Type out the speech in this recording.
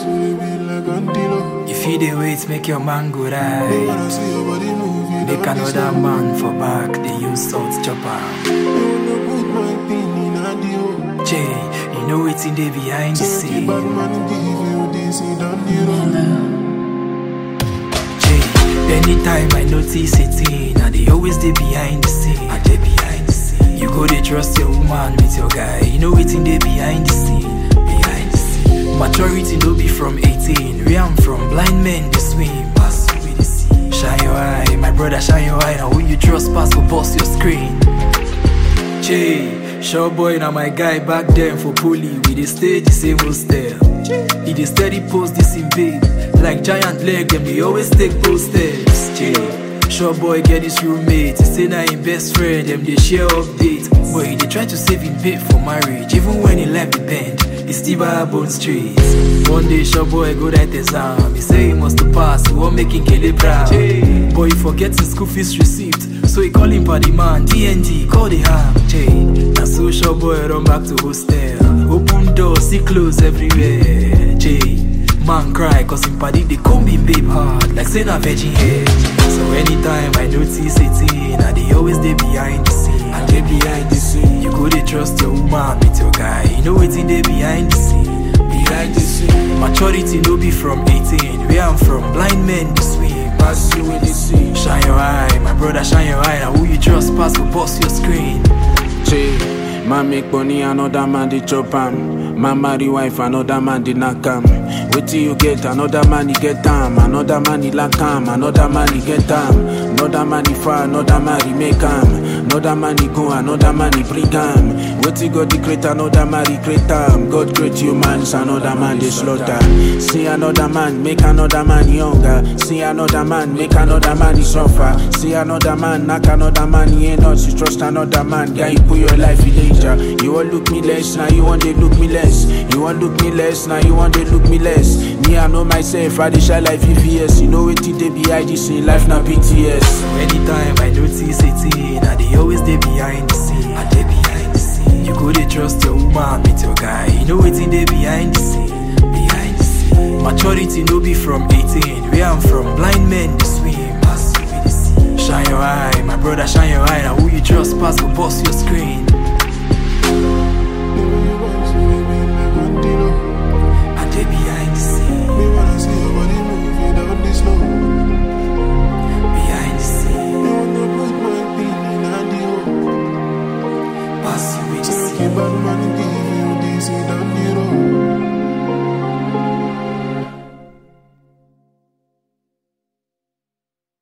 If you dey wait, make your man go right. Make another man for back, they use salt chopper. Jay, you know what's in there behind the scene. Jay, anytime I notice a thing, and they always dey behind the scene. And they behind the scene. You go they trust your woman with your guy. You know what's in there behind the scene. Behind the scene. Maturity no be from 18. Where I'm from, blind men they swim. Pass with the sea. Shine your eye, my brother, shine your eye. Now who you trust pass go bust your screen. Jay, sure boy, now my guy back then for poly. We dey stay the same hostel. He dey steady post this in bed. Like giant leg, them they always take those steps. Jay, sure boy get his roommate. He say na him best friend, them they share updates. But he dey try to save him bait for marriage. Even when he life depend, he still buy bone streets. One day sure boy go write exam. He say he must pass, he won't make him kill proud. Boy he forget his school fees receipt. So he call him paddy man, TNT, call the ham. Jay, now so sure boy run back to hostel. Open door, see clothes everywhere. Jay, man cry cause him paddy they comb him babe hard. Like say na virgin head. So anytime I notice a thing, and they always they behind the scene. And they behind the scene. You go they trust your woman with your guy. You know what's in there behind the scene. Behind the scene. Maturity no be from 18. Where I'm from, blind men they swim. Pass you in the sea. Shine your eye, my brother, shine your eye. Now who you trust pass will bust your screen. Jay, man make money, another man they chop am. Man marry wife, another man they knock am. Wait till you get another man, he get am. Another man he lack am, another man he get am. Another man he far, another man he make am. Another man he go, another man he bring am. Wait till God he create another man he create am. God create humans, another man they slaughter. See another man, make another man younger. See another man, make another man he suffer. See another man, knock another man he ain't not. You trust another man, guy you put your life in danger. You want look me less, now you want they look me less. You want look me less, now you want they look me less. Me I know myself, I dey share life EVS. You know it they behind the scene, life na BTS. So anytime I notice a thing, and they always they behind the scene. And they behind the scene. You go they trust your woman with your guy. You know it's in they behind the scene. Behind the scene. Maturity no be from 18. Where I'm from, blind men they swim. Pass with the sea. Shine your eye, my brother, shine your eye. Now who you trust pass go bust your screen.